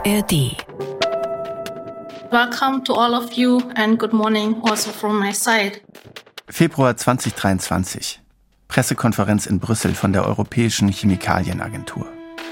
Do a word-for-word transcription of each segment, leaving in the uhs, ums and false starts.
R D. Welcome to all of you and good morning also from my side. Februar zweitausenddreiundzwanzig. Pressekonferenz in Brüssel von der Europäischen Chemikalienagentur.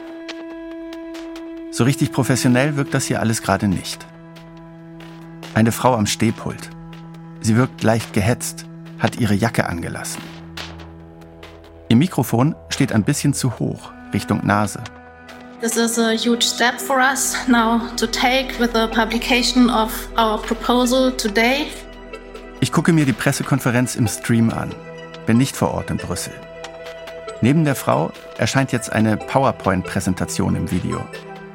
So richtig professionell wirkt das hier alles gerade nicht. Eine Frau am Stehpult. Sie wirkt leicht gehetzt, hat ihre Jacke angelassen. Ihr Mikrofon steht ein bisschen zu hoch, Richtung Nase. This is a huge step for us now to take with the publication of our proposal today. Ich gucke mir die Pressekonferenz im Stream an, bin nicht vor Ort in Brüssel. Neben der Frau erscheint jetzt eine PowerPoint-Präsentation im Video.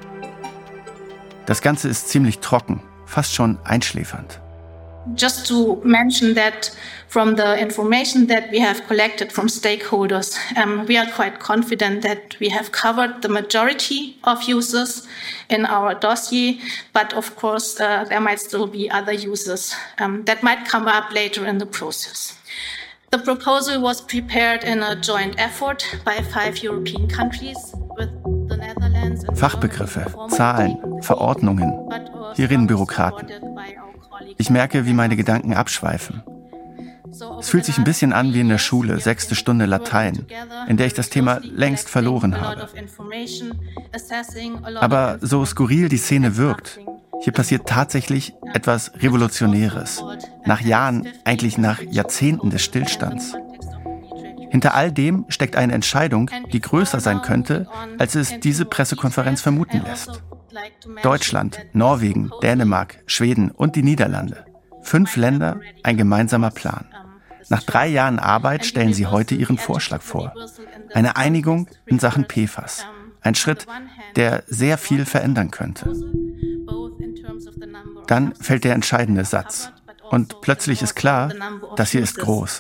Das Ganze ist ziemlich trocken, fast schon einschläfernd. Just to mention that from the information that we have collected from stakeholders, um, we are quite confident that we have covered the majority of users in our dossier, but of course uh, there might still be other users um, that might come up later in the process. The proposal was prepared in a joint effort by five European countries with the Netherlands. Fachbegriffe, Zahlen, Verordnungen. Hier reden Bürokraten. Ich merke, wie meine Gedanken abschweifen. Es fühlt sich ein bisschen an wie in der Schule, sechste Stunde Latein, in der ich das Thema längst verloren habe. Aber so skurril die Szene wirkt, hier passiert tatsächlich etwas Revolutionäres. Nach Jahren, eigentlich nach Jahrzehnten des Stillstands. Hinter all dem steckt eine Entscheidung, die größer sein könnte, als es diese Pressekonferenz vermuten lässt. Deutschland, Norwegen, Dänemark, Schweden und die Niederlande. Fünf Länder, ein gemeinsamer Plan. Nach drei Jahren Arbeit stellen sie heute ihren Vorschlag vor. Eine Einigung in Sachen P F A S. Ein Schritt, der sehr viel verändern könnte. Dann fällt der entscheidende Satz. Und plötzlich ist klar, das hier ist groß.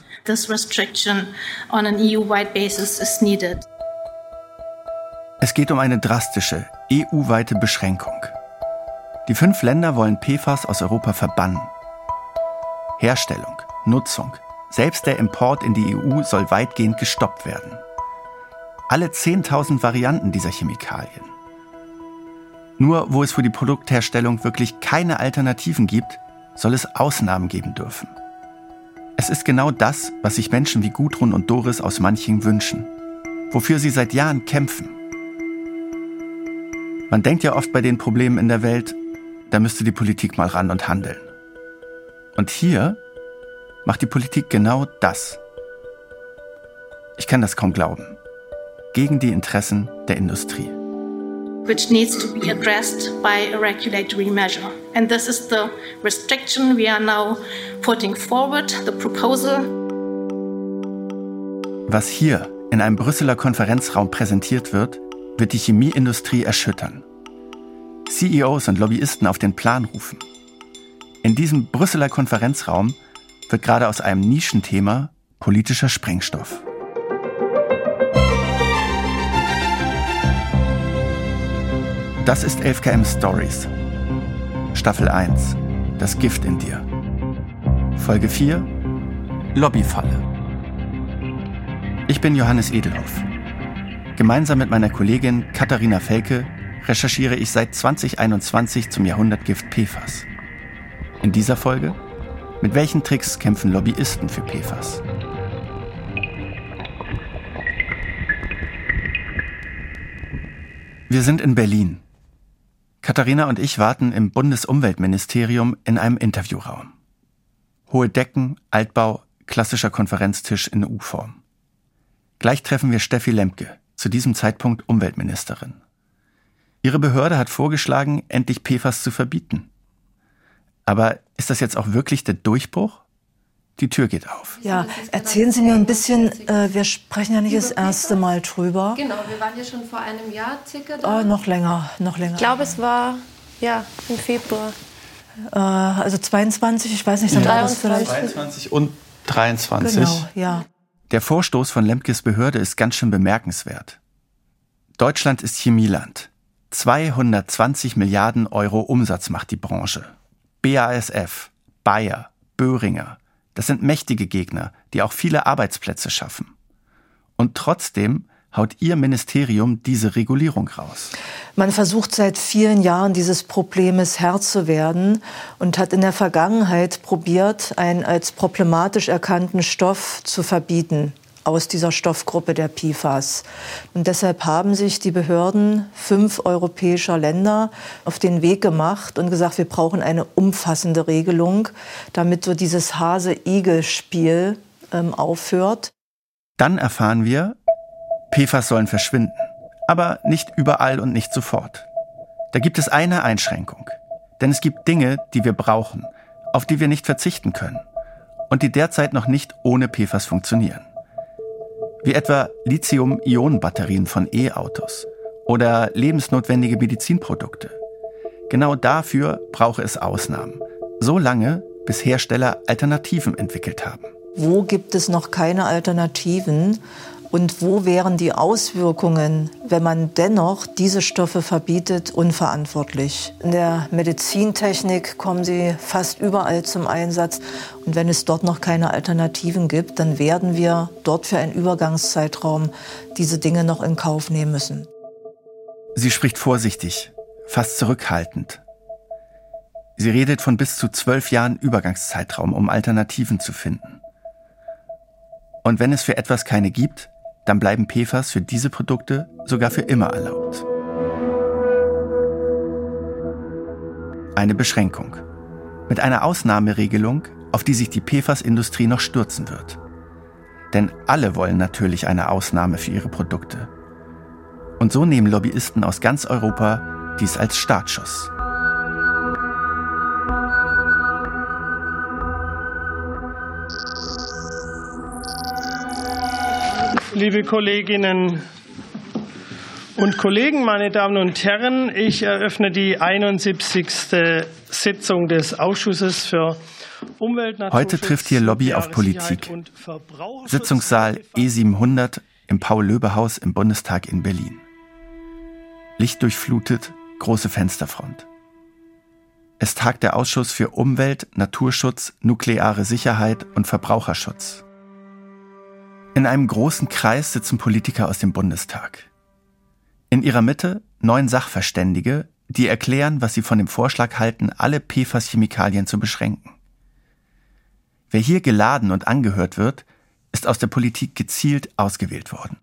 Es geht um eine drastische, E U-weite Beschränkung. Die fünf Länder wollen P F A S aus Europa verbannen. Herstellung, Nutzung, selbst der Import in die E U soll weitgehend gestoppt werden. Alle zehntausend Varianten dieser Chemikalien. Nur wo es für die Produktherstellung wirklich keine Alternativen gibt, soll es Ausnahmen geben dürfen. Es ist genau das, was sich Menschen wie Gudrun und Doris aus Manching wünschen, wofür sie seit Jahren kämpfen. Man denkt ja oft bei den Problemen in der Welt, da müsste die Politik mal ran und handeln. Und hier macht die Politik genau das. Ich kann das kaum glauben. Gegen die Interessen der Industrie. Which needs to be addressed by a regulatory measure. And this is the restriction we are now putting forward, the proposal. Was hier in einem Brüsseler Konferenzraum präsentiert wird, wird die Chemieindustrie erschüttern. C E Os und Lobbyisten auf den Plan rufen. In diesem Brüsseler Konferenzraum wird gerade aus einem Nischenthema politischer Sprengstoff. Das ist elf K M Stories. Staffel eins. Das Gift in dir. Folge vier. Lobbyfalle. Ich bin Johannes Edelhoff. Gemeinsam mit meiner Kollegin Katharina Felke recherchiere ich seit zwanzig einundzwanzig zum Jahrhundertgift P F A S. In dieser Folge: Mit welchen Tricks kämpfen Lobbyisten für P F A S? Wir sind in Berlin. Katharina und ich warten im Bundesumweltministerium in einem Interviewraum. Hohe Decken, Altbau, klassischer Konferenztisch in U-Form. Gleich treffen wir Steffi Lemke, zu diesem Zeitpunkt Umweltministerin. Ihre Behörde hat vorgeschlagen, endlich P F A S zu verbieten. Aber ist das jetzt auch wirklich der Durchbruch? Die Tür geht auf. Ja, erzählen Sie mir ein bisschen, äh, wir sprechen ja nicht das erste Mal drüber. Genau, wir waren ja schon vor einem Jahr circa da. Oh, noch länger, noch länger. Ich glaube, es war, ja, im Februar. Äh, also zweiundzwanzig, ich weiß nicht, dann war das vielleicht... zweiundzwanzig und dreiundzwanzig. Genau, ja. Der Vorstoß von Lemkes Behörde ist ganz schön bemerkenswert. Deutschland ist Chemieland. zweihundertzwanzig Milliarden Euro Umsatz macht die Branche. B A S F, Bayer, Boehringer, das sind mächtige Gegner, die auch viele Arbeitsplätze schaffen. Und trotzdem haut ihr Ministerium diese Regulierung raus. Man versucht seit vielen Jahren, dieses Problems Herr zu werden und hat in der Vergangenheit probiert, einen als problematisch erkannten Stoff zu verbieten aus dieser Stoffgruppe der P F A S. Und deshalb haben sich die Behörden fünf europäischer Länder auf den Weg gemacht und gesagt, wir brauchen eine umfassende Regelung, damit so dieses Hase-Igel-Spiel ähm, aufhört. Dann erfahren wir, P F A S sollen verschwinden, aber nicht überall und nicht sofort. Da gibt es eine Einschränkung. Denn es gibt Dinge, die wir brauchen, auf die wir nicht verzichten können und die derzeit noch nicht ohne P F A S funktionieren. Wie etwa Lithium-Ionen-Batterien von E-Autos oder lebensnotwendige Medizinprodukte. Genau dafür brauche es Ausnahmen. So lange, bis Hersteller Alternativen entwickelt haben. Wo gibt es noch keine Alternativen? Und wo wären die Auswirkungen, wenn man dennoch diese Stoffe verbietet, unverantwortlich? In der Medizintechnik kommen sie fast überall zum Einsatz. Und wenn es dort noch keine Alternativen gibt, dann werden wir dort für einen Übergangszeitraum diese Dinge noch in Kauf nehmen müssen. Sie spricht vorsichtig, fast zurückhaltend. Sie redet von bis zu zwölf Jahren Übergangszeitraum, um Alternativen zu finden. Und wenn es für etwas keine gibt, dann bleiben P F A S für diese Produkte sogar für immer erlaubt. Eine Beschränkung. Mit einer Ausnahmeregelung, auf die sich die P F A S-Industrie noch stürzen wird. Denn alle wollen natürlich eine Ausnahme für ihre Produkte. Und so nehmen Lobbyisten aus ganz Europa dies als Startschuss. Liebe Kolleginnen und Kollegen, meine Damen und Herren, ich eröffne die einundsiebzigste Sitzung des Ausschusses für Umwelt, Naturschutz, Heute trifft hier Lobby auf Politik. Sitzungssaal E siebenhundert im Paul-Löbe-Haus im Bundestag in Berlin. Lichtdurchflutet, große Fensterfront. Es tagt der Ausschuss für Umwelt, Naturschutz, nukleare Sicherheit und Verbraucherschutz. In einem großen Kreis sitzen Politiker aus dem Bundestag. In ihrer Mitte neun Sachverständige, die erklären, was sie von dem Vorschlag halten, alle P F A S-Chemikalien zu beschränken. Wer hier geladen und angehört wird, ist aus der Politik gezielt ausgewählt worden.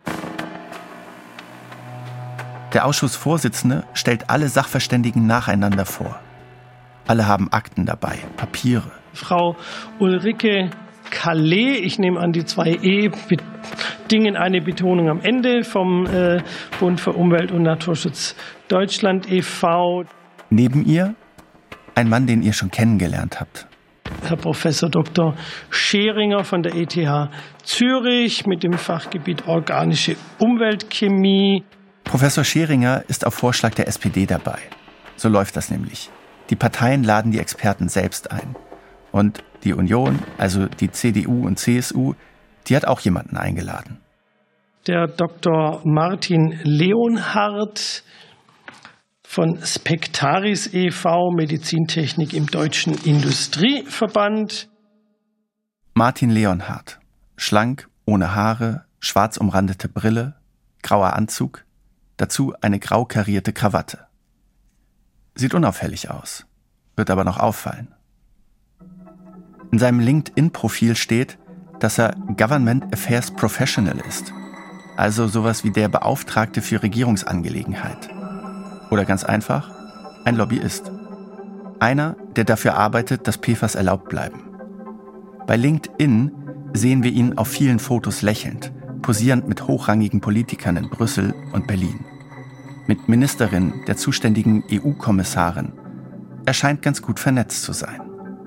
Der Ausschussvorsitzende stellt alle Sachverständigen nacheinander vor. Alle haben Akten dabei, Papiere. Frau Ulrike Calais, ich nehme an, die zwei E bedingen eine Betonung am Ende, vom äh, Bund für Umwelt und Naturschutz Deutschland e V Neben ihr ein Mann, den ihr schon kennengelernt habt. Herr Professor Doktor Scheringer von der E T H Zürich mit dem Fachgebiet organische Umweltchemie. Professor Scheringer ist auf Vorschlag der S P D dabei. So läuft das nämlich. Die Parteien laden die Experten selbst ein. Und die Union, also die C D U und C S U, die hat auch jemanden eingeladen. Der Doktor Martin Leonhardt von Spectaris e V, Medizintechnik im Deutschen Industrieverband. Martin Leonhardt, schlank, ohne Haare, schwarz umrandete Brille, grauer Anzug, dazu eine grau karierte Krawatte. Sieht unauffällig aus, wird aber noch auffallen. In seinem LinkedIn-Profil steht, dass er Government Affairs Professional ist, also sowas wie der Beauftragte für Regierungsangelegenheit. Oder ganz einfach, ein Lobbyist. Einer, der dafür arbeitet, dass P F A S erlaubt bleiben. Bei LinkedIn sehen wir ihn auf vielen Fotos lächelnd, posierend mit hochrangigen Politikern in Brüssel und Berlin. Mit Ministerin, der zuständigen E U-Kommissarin. Er scheint ganz gut vernetzt zu sein.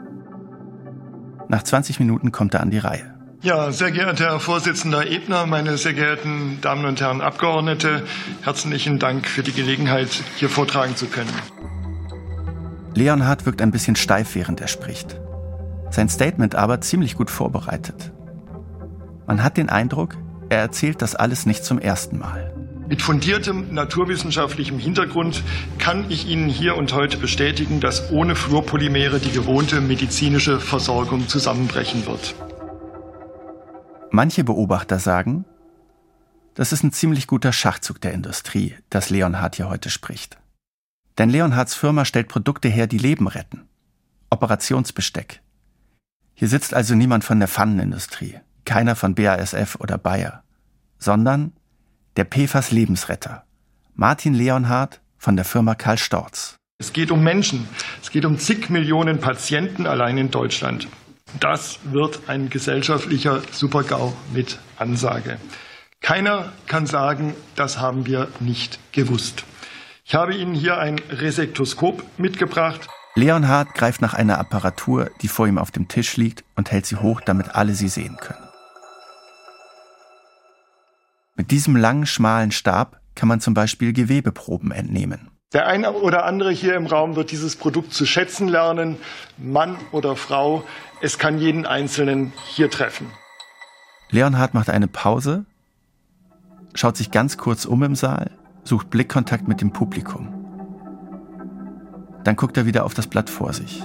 Nach zwanzig Minuten kommt er an die Reihe. Ja, sehr geehrter Herr Vorsitzender Ebner, meine sehr geehrten Damen und Herren Abgeordnete, herzlichen Dank für die Gelegenheit, hier vortragen zu können. Leonhardt wirkt ein bisschen steif, während er spricht. Sein Statement aber ziemlich gut vorbereitet. Man hat den Eindruck, er erzählt das alles nicht zum ersten Mal. Mit fundiertem naturwissenschaftlichem Hintergrund kann ich Ihnen hier und heute bestätigen, dass ohne Fluorpolymere die gewohnte medizinische Versorgung zusammenbrechen wird. Manche Beobachter sagen, Das ist ein ziemlich guter Schachzug der Industrie, dass Leonhard hier heute spricht. Denn Leonhards Firma stellt Produkte her, die Leben retten. Operationsbesteck. Hier sitzt also niemand von der Pfannenindustrie, keiner von B A S F oder Bayer, sondern der P F A S-Lebensretter, Martin Leonhard von der Firma Karl Storz. Es geht um Menschen. Es geht um zig Millionen Patienten allein in Deutschland. Das wird ein gesellschaftlicher Super-GAU mit Ansage. Keiner kann sagen, das haben wir nicht gewusst. Ich habe Ihnen hier ein Resektoskop mitgebracht. Leonhard greift nach einer Apparatur, die vor ihm auf dem Tisch liegt, und hält sie hoch, damit alle sie sehen können. Mit diesem langen, schmalen Stab kann man zum Beispiel Gewebeproben entnehmen. Der eine oder andere hier im Raum wird dieses Produkt zu schätzen lernen, Mann oder Frau. Es kann jeden Einzelnen hier treffen. Leonhard macht eine Pause, schaut sich ganz kurz um im Saal, sucht Blickkontakt mit dem Publikum. Dann guckt er wieder auf das Blatt vor sich.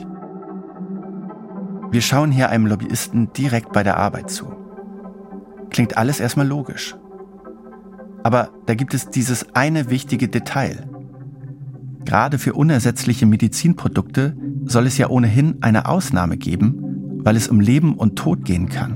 Wir schauen hier einem Lobbyisten direkt bei der Arbeit zu. Klingt alles erstmal logisch. Aber da gibt es dieses eine wichtige Detail. Gerade für unersetzliche Medizinprodukte soll es ja ohnehin eine Ausnahme geben, weil es um Leben und Tod gehen kann.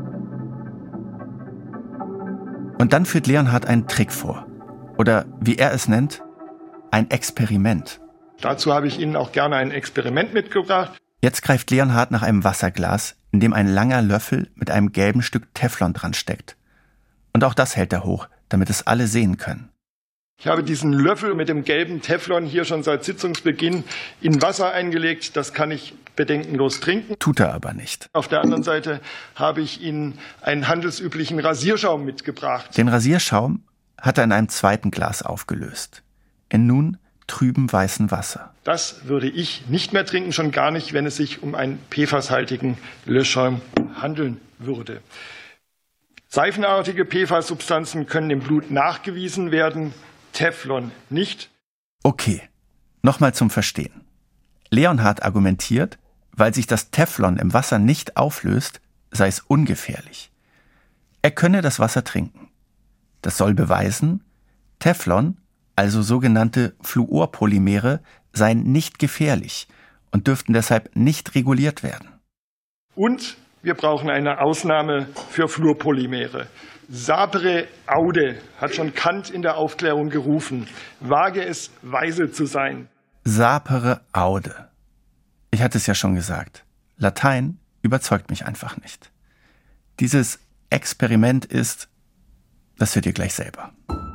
Und dann führt Leonhard einen Trick vor. Oder wie er es nennt, ein Experiment. Dazu habe ich Ihnen auch gerne ein Experiment mitgebracht. Jetzt greift Leonhard nach einem Wasserglas, in dem ein langer Löffel mit einem gelben Stück Teflon dran steckt. Und auch das hält er hoch, damit es alle sehen können. Ich habe diesen Löffel mit dem gelben Teflon hier schon seit Sitzungsbeginn in Wasser eingelegt. Das kann ich bedenkenlos trinken. Tut er aber nicht. Auf der anderen Seite habe ich Ihnen einen handelsüblichen Rasierschaum mitgebracht. Den Rasierschaum hat er in einem zweiten Glas aufgelöst. In nun trübem weißen Wasser. Das würde ich nicht mehr trinken, schon gar nicht, wenn es sich um einen P F A S-haltigen Löschschaum handeln würde. Seifenartige P F A S-Substanzen können im Blut nachgewiesen werden, Teflon nicht. Okay, nochmal zum Verstehen. Leonhard argumentiert, weil sich das Teflon im Wasser nicht auflöst, sei es ungefährlich. Er könne das Wasser trinken. Das soll beweisen, Teflon, also sogenannte Fluorpolymere, seien nicht gefährlich und dürften deshalb nicht reguliert werden. Und wir brauchen eine Ausnahme für Fluorpolymere. Sapere aude hat schon Kant in der Aufklärung gerufen. Wage es, weise zu sein. Sapere aude. Ich hatte es ja schon gesagt. Latein überzeugt mich einfach nicht. Dieses Experiment ist, das hört ihr gleich selber.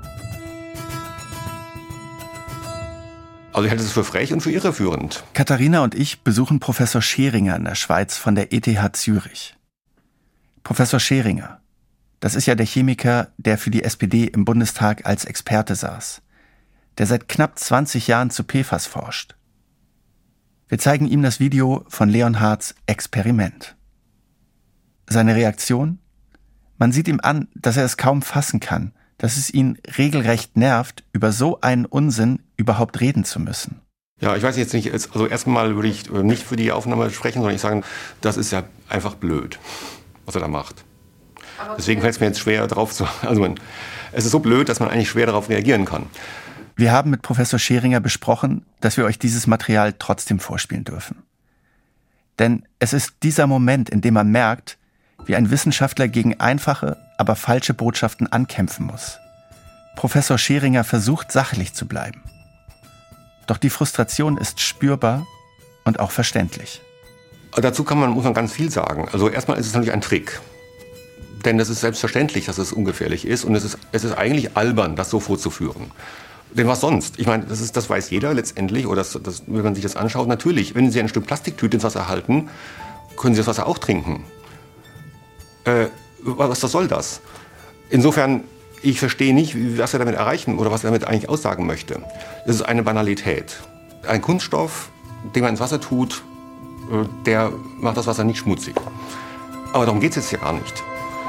Also ich halte es für frech und für irreführend. Katharina und ich besuchen Professor Scheringer in der Schweiz von der E T H Zürich. Professor Scheringer, das ist ja der Chemiker, der für die S P D im Bundestag als Experte saß, der seit knapp zwanzig Jahren zu P F A S forscht. Wir zeigen ihm das Video von Leonhards Experiment. Seine Reaktion? Man sieht ihm an, dass er es kaum fassen kann, dass es ihn regelrecht nervt, über so einen Unsinn überhaupt reden zu müssen. Ja, ich weiß jetzt nicht, also erstmal würde ich nicht für die Aufnahme sprechen, sondern ich sagen, das ist ja einfach blöd, was er da macht. Deswegen fällt es mir jetzt schwer darauf zu, also es ist so blöd, dass man eigentlich schwer darauf reagieren kann. Wir haben mit Professor Scheringer besprochen, dass wir euch dieses Material trotzdem vorspielen dürfen. Denn es ist dieser Moment, in dem man merkt, wie ein Wissenschaftler gegen einfache, aber falsche Botschaften ankämpfen muss. Professor Scheringer versucht, sachlich zu bleiben. Doch die Frustration ist spürbar und auch verständlich. Dazu kann man, muss man ganz viel sagen. Also erstmal ist es natürlich ein Trick. Denn es ist selbstverständlich, dass es ungefährlich ist. Und es ist, es ist eigentlich albern, das so vorzuführen. Denn was sonst? Ich meine, das, ist, das weiß jeder letztendlich, oder das, das, wenn man sich das anschaut. Natürlich, wenn Sie ein Stück Plastiktüte ins Wasser halten, können Sie das Wasser auch trinken. Äh, was, was soll das? Insofern, ich verstehe nicht, was er damit erreichen oder was er damit eigentlich aussagen möchte. Das ist eine Banalität. Ein Kunststoff, den man ins Wasser tut, der macht das Wasser nicht schmutzig. Aber darum geht es jetzt ja gar nicht.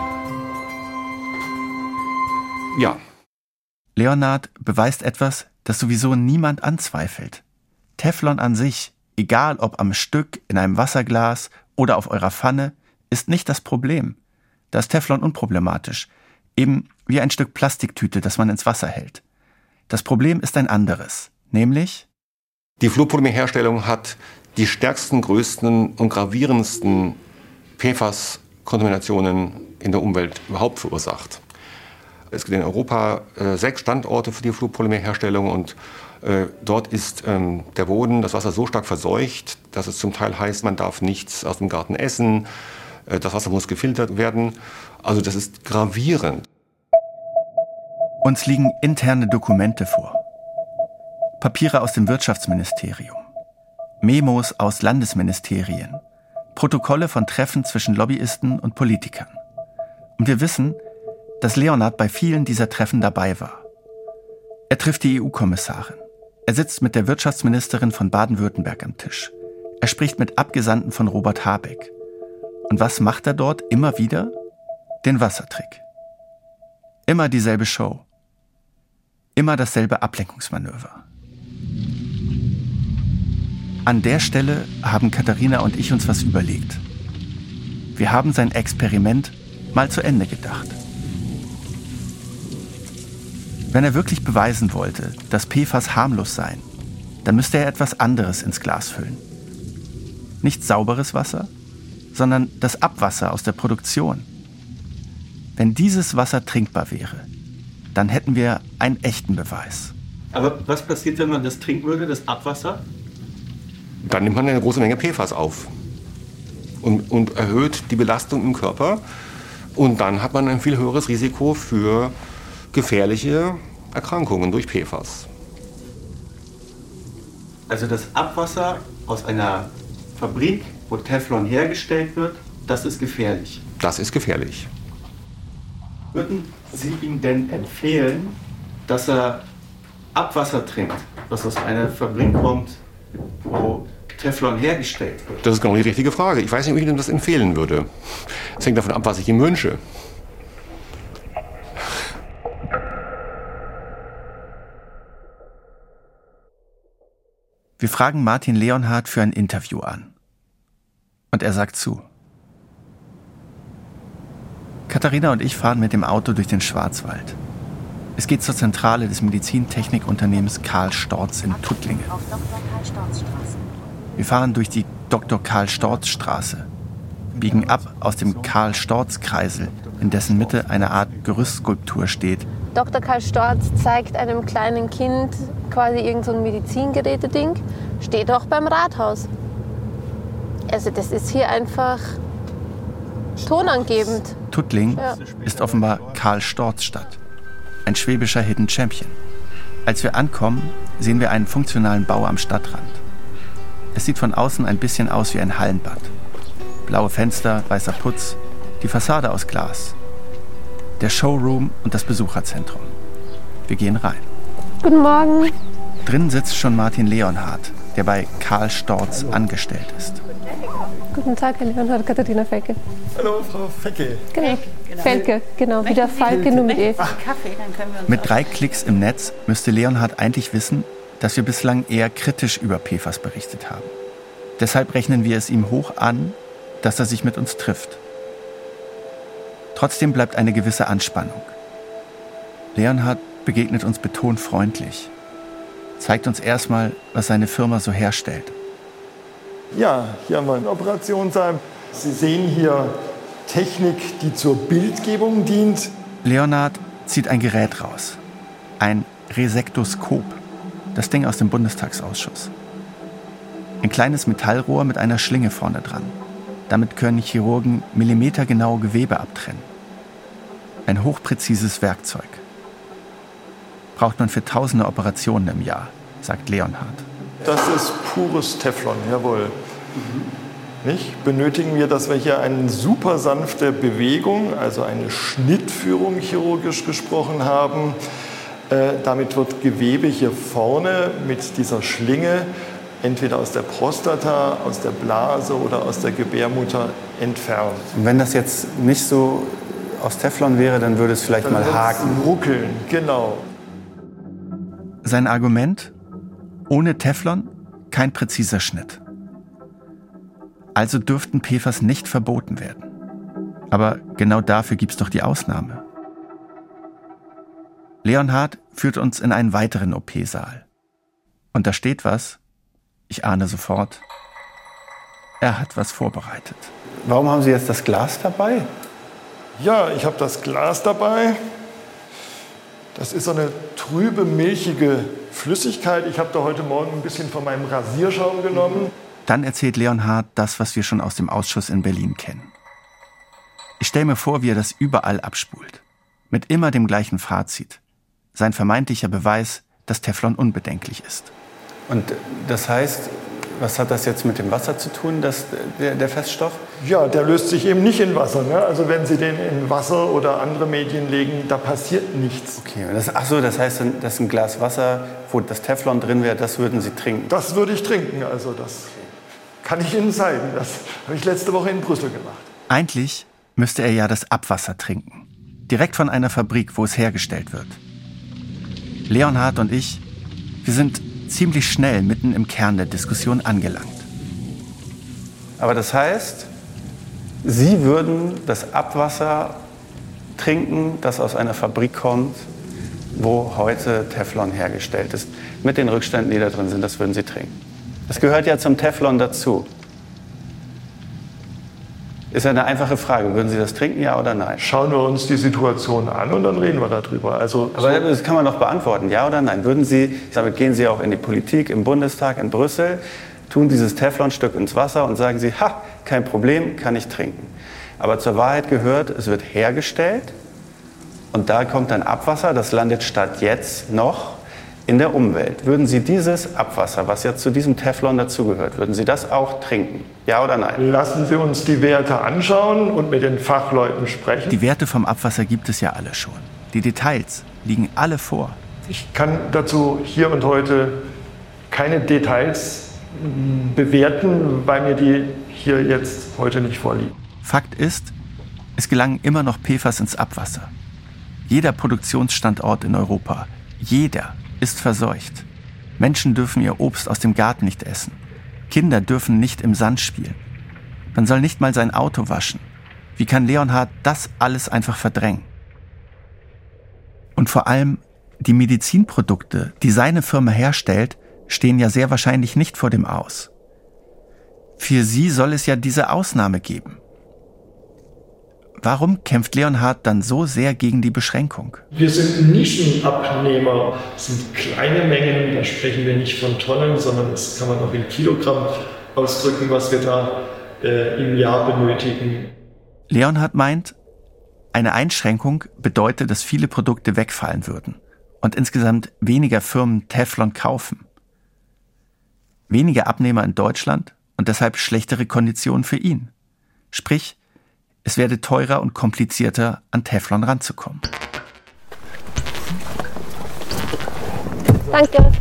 Ja. Leonhard beweist etwas, das sowieso niemand anzweifelt. Teflon an sich, egal ob am Stück, in einem Wasserglas oder auf eurer Pfanne, ist nicht das Problem. Da ist Teflon unproblematisch. Eben wie ein Stück Plastiktüte, das man ins Wasser hält. Das Problem ist ein anderes, nämlich die Fluorpolymerherstellung hat die stärksten, größten und gravierendsten P F A S-Kontaminationen in der Umwelt überhaupt verursacht. Es gibt in Europa äh, sechs Standorte für die Fluorpolymerherstellung und äh, dort ist ähm, der Boden, das Wasser so stark verseucht, dass es zum Teil heißt, man darf nichts aus dem Garten essen, äh, das Wasser muss gefiltert werden. Also das ist gravierend. Uns liegen interne Dokumente vor. Papiere aus dem Wirtschaftsministerium, Memos aus Landesministerien, Protokolle von Treffen zwischen Lobbyisten und Politikern. Und wir wissen, dass Leonhard bei vielen dieser Treffen dabei war. Er trifft die E U-Kommissarin. Er sitzt mit der Wirtschaftsministerin von Baden-Württemberg am Tisch. Er spricht mit Abgesandten von Robert Habeck. Und was macht er dort immer wieder? Den Wassertrick. Immer dieselbe Show. Immer dasselbe Ablenkungsmanöver. An der Stelle haben Katharina und ich uns was überlegt. Wir haben sein Experiment mal zu Ende gedacht. Wenn er wirklich beweisen wollte, dass P F A S harmlos seien, dann müsste er etwas anderes ins Glas füllen. Nicht sauberes Wasser, sondern das Abwasser aus der Produktion. Wenn dieses Wasser trinkbar wäre, dann hätten wir einen echten Beweis. Aber was passiert, wenn man das trinken würde, das Abwasser? Dann nimmt man eine große Menge P F A S auf und, und erhöht die Belastung im Körper. Und dann hat man ein viel höheres Risiko für gefährliche Erkrankungen durch P F A S. Also das Abwasser aus einer Fabrik, wo Teflon hergestellt wird, das ist gefährlich. Das ist gefährlich. Würden Sie ihm denn empfehlen, dass er Abwasser trinkt, was aus einer Fabrik kommt, wo Teflon hergestellt wird? Das ist genau die richtige Frage. Ich weiß nicht, ob ich Ihnen das empfehlen würde. Es hängt davon ab, was ich ihm wünsche. Wir fragen Martin Leonhard für ein Interview an. Und er sagt zu. Katharina und ich fahren mit dem Auto durch den Schwarzwald. Es geht zur Zentrale des Medizintechnikunternehmens Karl Storz in Tuttlingen. Wir fahren durch die Doktor Karl Storz Straße, biegen ab aus dem Karl Storz Kreisel, in dessen Mitte eine Art Gerüstskulptur steht. Doktor Karl Storz zeigt einem kleinen Kind quasi irgend so ein Medizingeräte-Ding, steht auch beim Rathaus. Also das ist hier einfach tonangebend. Tuttling Ja. ist offenbar Karl Storz Stadt, ein schwäbischer Hidden Champion. Als wir ankommen, sehen wir einen funktionalen Bau am Stadtrand. Es sieht von außen ein bisschen aus wie ein Hallenbad. Blaue Fenster, weißer Putz, die Fassade aus Glas. Der Showroom und das Besucherzentrum. Wir gehen rein. Guten Morgen. Drinnen sitzt schon Martin Leonhard, der bei Karl Storz angestellt ist. Guten Tag, Herr Leonhard, Katharina Felke. Hallo, Frau Fecke. Genau. Felke, genau. Wieder Falke, nur mit E. Mit drei Klicks im Netz müsste Leonhard eigentlich wissen, dass wir bislang eher kritisch über P F A S berichtet haben. Deshalb rechnen wir es ihm hoch an, dass er sich mit uns trifft. Trotzdem bleibt eine gewisse Anspannung. Leonhard begegnet uns betont freundlich, zeigt uns erstmal, was seine Firma so herstellt. Ja, hier haben wir einen Operationssaal. Sie sehen hier Technik, die zur Bildgebung dient. Leonhard zieht ein Gerät raus. Ein Resektoskop. Das Ding aus dem Bundestagsausschuss. Ein kleines Metallrohr mit einer Schlinge vorne dran. Damit können Chirurgen millimetergenaue Gewebe abtrennen. Ein hochpräzises Werkzeug. Braucht man für tausende Operationen im Jahr, sagt Leonhard. Das ist pures Teflon, jawohl. Mhm. Nicht? Benötigen wir, dass wir hier eine super sanfte Bewegung, also eine Schnittführung chirurgisch gesprochen haben. Äh, damit wird Gewebe hier vorne mit dieser Schlinge entweder aus der Prostata, aus der Blase oder aus der Gebärmutter entfernt. Und wenn das jetzt nicht so aus Teflon wäre, dann würde es vielleicht dann mal haken. Ruckeln, genau. Sein Argument? Ohne Teflon kein präziser Schnitt. Also dürften P F A S nicht verboten werden. Aber genau dafür gibt es doch die Ausnahme. Leonhard führt uns in einen weiteren O P-Saal. Und da steht was, ich ahne sofort, er hat was vorbereitet. Warum haben Sie jetzt das Glas dabei? Ja, ich habe das Glas dabei. Das ist so eine trübe, milchige Flüssigkeit. Ich habe da heute Morgen ein bisschen von meinem Rasierschaum genommen. Dann erzählt Leonhard das, was wir schon aus dem Ausschuss in Berlin kennen. Ich stelle mir vor, wie er das überall abspult. Mit immer dem gleichen Fazit. Sein vermeintlicher Beweis, dass Teflon unbedenklich ist. Und das heißt, was hat das jetzt mit dem Wasser zu tun, das, der, der Feststoff? Ja, der löst sich eben nicht in Wasser. Ne? Also wenn Sie den in Wasser oder andere Medien legen, da passiert nichts. Okay, das, ach so, das heißt, dass ein Glas Wasser, wo das Teflon drin wäre, das würden Sie trinken? Das würde ich trinken. Also das kann ich Ihnen zeigen. Das habe ich letzte Woche in Brüssel gemacht. Eigentlich müsste er ja das Abwasser trinken. Direkt von einer Fabrik, wo es hergestellt wird. Leonhard und ich, wir sind ziemlich schnell mitten im Kern der Diskussion angelangt. Aber das heißt, Sie würden das Abwasser trinken, das aus einer Fabrik kommt, wo heute Teflon hergestellt ist. Mit den Rückständen, die da drin sind, das würden Sie trinken. Das gehört ja zum Teflon dazu. Ist ja eine einfache Frage. Würden Sie das trinken, ja oder nein? Schauen wir uns die Situation an und dann reden wir darüber. Also, aber das kann man doch beantworten, ja oder nein? Würden Sie, damit gehen Sie auch in die Politik, im Bundestag, in Brüssel, tun dieses Teflonstück ins Wasser und sagen Sie, ha, kein Problem, kann ich trinken. Aber zur Wahrheit gehört, es wird hergestellt und da kommt dann Abwasser, das landet statt jetzt noch in der Umwelt. Würden Sie dieses Abwasser, was jetzt zu diesem Teflon dazugehört, würden Sie das auch trinken? Ja oder nein? Lassen Sie uns die Werte anschauen und mit den Fachleuten sprechen. Die Werte vom Abwasser gibt es ja alle schon. Die Details liegen alle vor. Ich kann dazu hier und heute keine Details bewerten, weil mir die hier jetzt heute nicht vorliegen. Fakt ist, es gelangen immer noch P F A S ins Abwasser. Jeder Produktionsstandort in Europa, jeder ist verseucht. Menschen dürfen ihr Obst aus dem Garten nicht essen. Kinder dürfen nicht im Sand spielen. Man soll nicht mal sein Auto waschen. Wie kann Leonhard das alles einfach verdrängen? Und vor allem, die Medizinprodukte, die seine Firma herstellt, stehen ja sehr wahrscheinlich nicht vor dem Aus. Für sie soll es ja diese Ausnahme geben. Warum kämpft Leonhard dann so sehr gegen die Beschränkung? Wir sind Nischenabnehmer. Das sind kleine Mengen, da sprechen wir nicht von Tonnen, sondern das kann man auch in Kilogramm ausdrücken, was wir da äh, im Jahr benötigen. Leonhard meint, eine Einschränkung bedeutet, dass viele Produkte wegfallen würden und insgesamt weniger Firmen Teflon kaufen. Weniger Abnehmer in Deutschland und deshalb schlechtere Konditionen für ihn. Sprich, es werde teurer und komplizierter, an Teflon ranzukommen. Danke.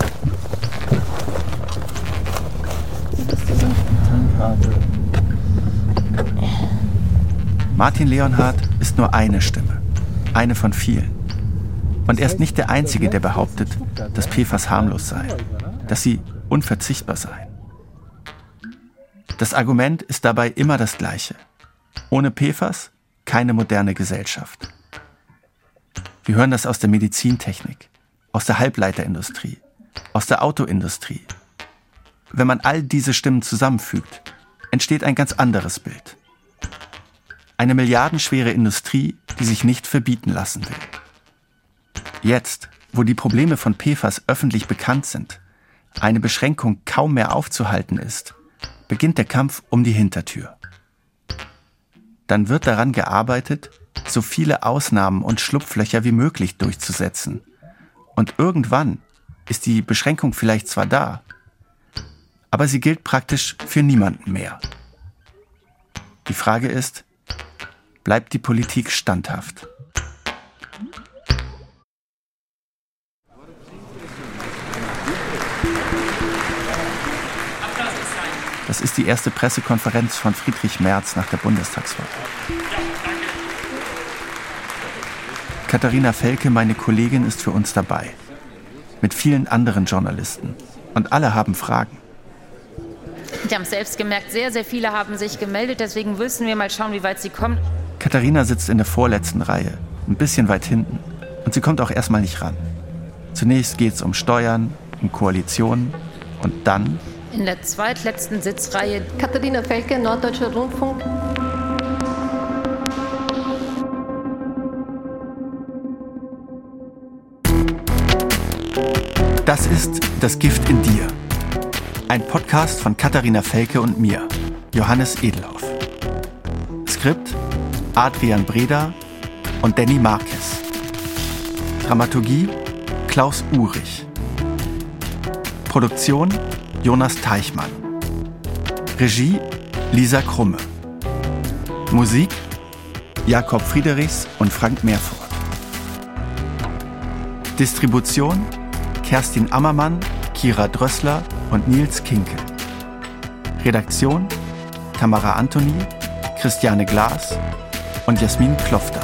Martin Leonhard ist nur eine Stimme, eine von vielen. Und er ist nicht der Einzige, der behauptet, dass P F A S harmlos seien, dass sie unverzichtbar seien. Das Argument ist dabei immer das gleiche. Ohne P F A S keine moderne Gesellschaft. Wir hören das aus der Medizintechnik, aus der Halbleiterindustrie, aus der Autoindustrie. Wenn man all diese Stimmen zusammenfügt, entsteht ein ganz anderes Bild. Eine milliardenschwere Industrie, die sich nicht verbieten lassen will. Jetzt, wo die Probleme von P F A S öffentlich bekannt sind, eine Beschränkung kaum mehr aufzuhalten ist, beginnt der Kampf um die Hintertür. Dann wird daran gearbeitet, so viele Ausnahmen und Schlupflöcher wie möglich durchzusetzen. Und irgendwann ist die Beschränkung vielleicht zwar da, aber sie gilt praktisch für niemanden mehr. Die Frage ist, bleibt die Politik standhaft? Das ist die erste Pressekonferenz von Friedrich Merz nach der Bundestagswahl. Katharina Felke, meine Kollegin, ist für uns dabei. Mit vielen anderen Journalisten. Und alle haben Fragen. Die haben es selbst gemerkt, sehr, sehr viele haben sich gemeldet. Deswegen müssen wir mal schauen, wie weit sie kommen. Katharina sitzt in der vorletzten Reihe, ein bisschen weit hinten. Und sie kommt auch erstmal nicht ran. Zunächst geht es um Steuern, um Koalitionen und dann... In der zweitletzten Sitzreihe Katharina Felke, Norddeutscher Rundfunk. Das ist Das Gift in dir. Ein Podcast von Katharina Felke und mir, Johannes Edelhoff. Skript Adrian Breda und Danny Marquez. Dramaturgie Klaus Uhrig. Produktion Jonas Teichmann. Regie Lisa Krumme. Musik Jakob Friedrichs und Frank Meerfort. Distribution Kerstin Ammermann, Kira Drössler und Nils Kinkel. Redaktion Tamara Antoni, Christiane Glas und Jasmin Klofter.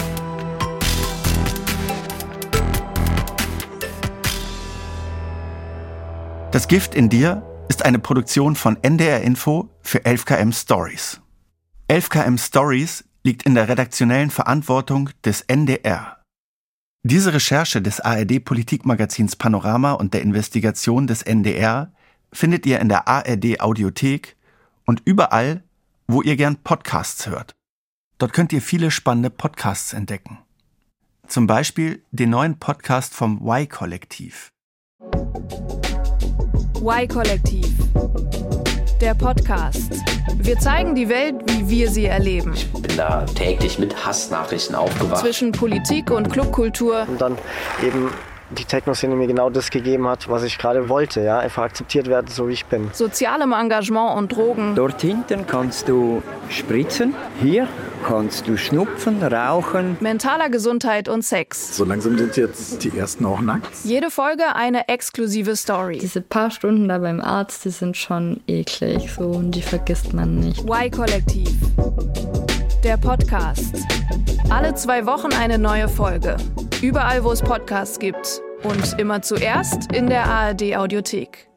Das Gift in dir ist eine Produktion von N D R Info für elf K M Stories. elf K M Stories liegt in der redaktionellen Verantwortung des N D R. Diese Recherche des A R D-Politikmagazins Panorama und der Investigation des N D R findet ihr in der A R D-Audiothek und überall, wo ihr gern Podcasts hört. Dort könnt ihr viele spannende Podcasts entdecken. Zum Beispiel den neuen Podcast vom Y-Kollektiv. Y-Kollektiv. Der Podcast. Wir zeigen die Welt, wie wir sie erleben. Ich bin da täglich mit Hassnachrichten aufgewacht. Zwischen Politik und Clubkultur. Und dann eben die Techno-Szene mir genau das gegeben hat, was ich gerade wollte. Ja? Einfach akzeptiert werden, so wie ich bin. Sozialem Engagement und Drogen. Dort hinten kannst du spritzen. Hier kannst du schnupfen, rauchen. Mentaler Gesundheit und Sex. So langsam sind jetzt die ersten auch nackt. Jede Folge eine exklusive Story. Diese paar Stunden da beim Arzt, die sind schon eklig so und die vergisst man nicht. Y-Kollektiv. Der Podcast. Alle zwei Wochen eine neue Folge. Überall, wo es Podcasts gibt. Und immer zuerst in der A R D-Audiothek.